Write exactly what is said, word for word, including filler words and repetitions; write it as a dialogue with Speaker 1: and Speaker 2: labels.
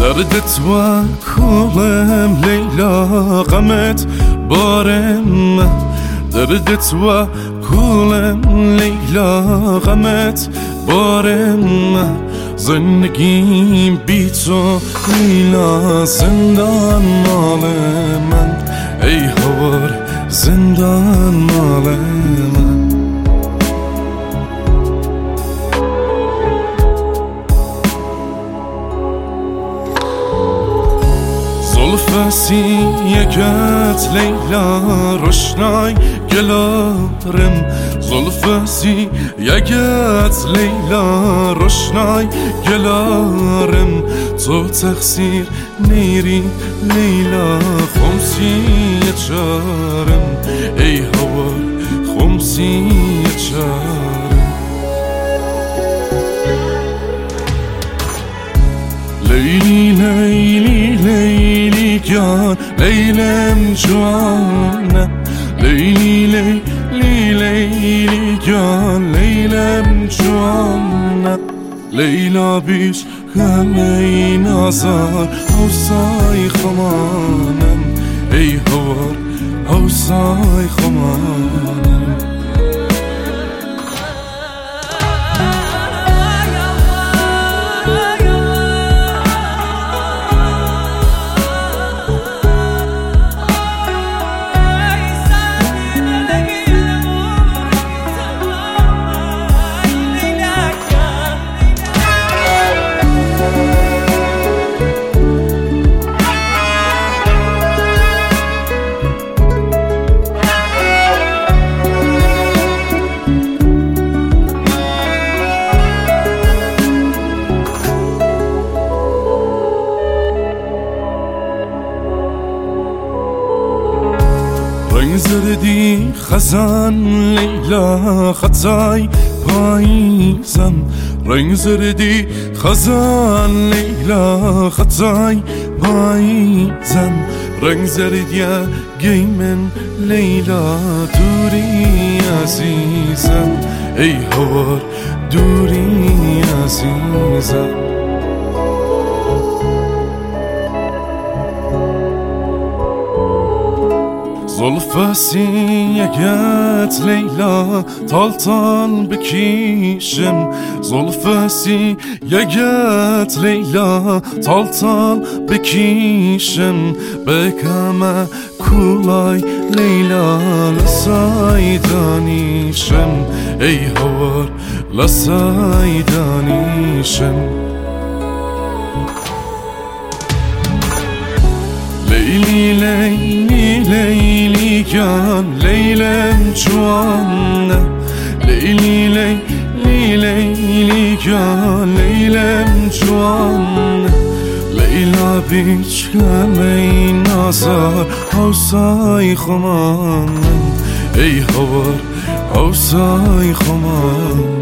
Speaker 1: دردت و کولم لیلا غمت بارم دردت و کولم لیلا غمت بارم زندگیم بی تو لیلا زندان مال من ای هوار زندان مال من زلفسی یکت لیلا روشنای گلارم زلفسی یکت لیلا روشنای گلارم تو تقصیر نیری لیلا خمسی چارم ای هوا خمسی چارم لیلی لیلی لیلی جان لیلم جوانه لیلی لیلی لیلی جان لیلم جوانه لیلا بیش همه این آزار حوصای خمانم ای هوار حوصای خمانم رنگ زردی خزان لیلا خطای پاییزم رنگ زردی خزان لیلا خطای پاییزم رنگ زردی گیمن لیلا دوری عزیزم ای هوار دوری عزیزم زلفسی یکت لیلا تالتان بکیشم زلفسی یکت لیلا تالتان بکیشم بکم کولای لیلا لسای دانیشم ای هوار لسای دانیشم لیلی لیلی لیلی جان لیلم جوانه لیلی لیلی لیلی جان لیلم جوانه لیلا بیچ همه این آزار حوصای خمانم ای هوار حوصای خمانم